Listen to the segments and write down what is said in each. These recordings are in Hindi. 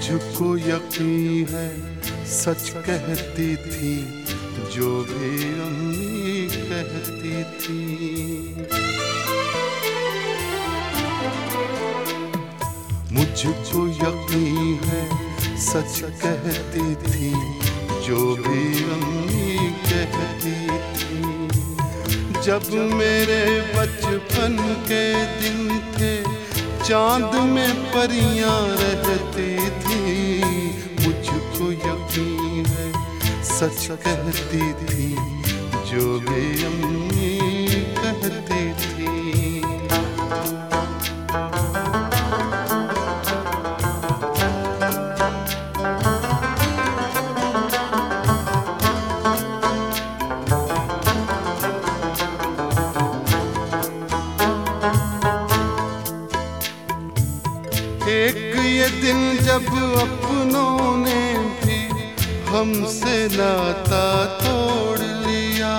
मुझको यकीन है सच कहती थी जो भी अम्मी कहती थी। मुझको यकीन है सच कहती थी जो भी अम्मी कहती थी। जब मेरे बचपन के दिन थे चांद में परियां रहती थी। मुझको यकीन है सच कहती थी जो भी अम्मी कहती थी। एक ये दिन जब अपनों ने भी हमसे नाता तोड़ लिया।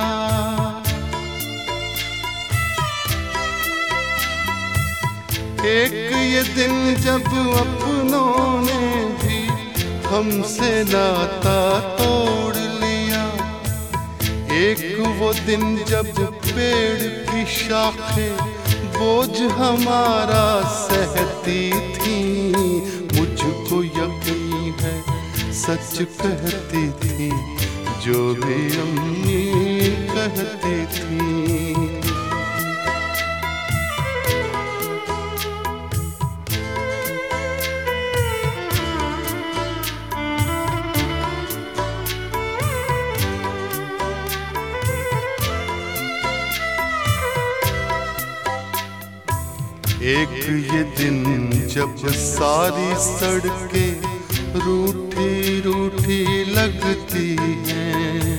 एक ये दिन जब अपनों ने भी हमसे नाता तोड़ लिया। एक वो दिन जब पेड़ की शाखें बोझ हमारा सहती थी। मुझको यकीन है सच कहती थी जो भी अम्मी कहती थी। एक ये दिन जब सारी सड़कें रूठी रूठी लगती हैं।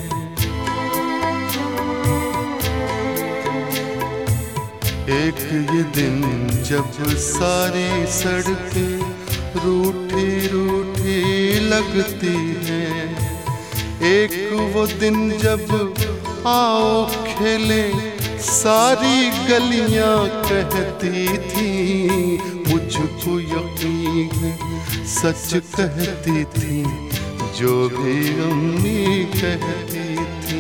एक ये दिन जब सारी सड़कें रूठी रूठी लगती हैं। एक वो दिन जब आओ खेले सारी गलियां कहती थी। मुझको यकीन है सच कहती थी जो भी अम्मी कहती थी।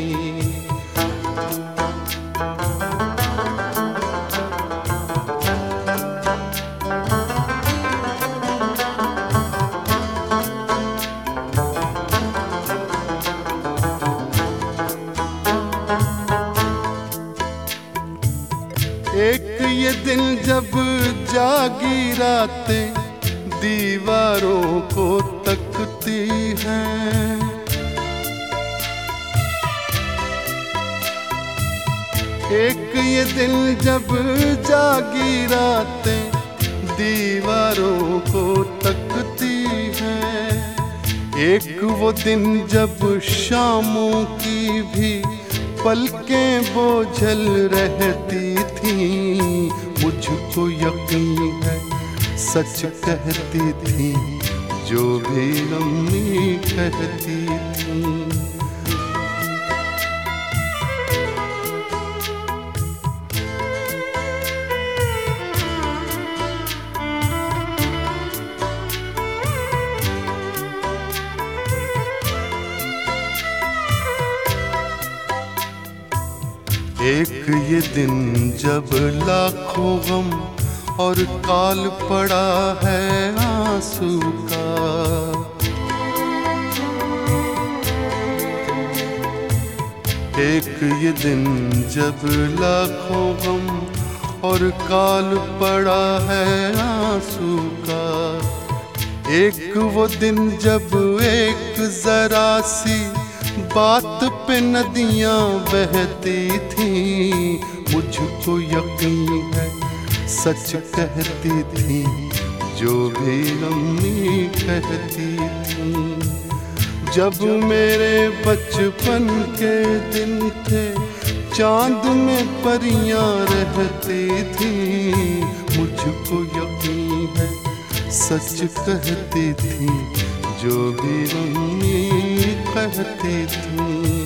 एक ये दिन जब जागी रातें दीवारों को तकती हैं। एक ये दिन जब जागी रातें दीवारों को तकती हैं। एक वो दिन जब शामों की भी पलकें बोझल रहती थी। मुझको यकीन है सच कहती थी जो भी अम्मी कहती थी। एक ये दिन जब लाखों गम और काल पड़ा है आंसू का। एक ये दिन जब लाखों गम और काल पड़ा है आंसू का। एक वो दिन जब एक जरा सी बात पे नदियां बहती थी। मुझको यकीन है सच कहती थी जो भी अम्मी कहती थी। जब मेरे बचपन के दिन थे चांद में परियां रहती थी। मुझको यकीन है सच कहती थी जो भी अम्मी कहती थी।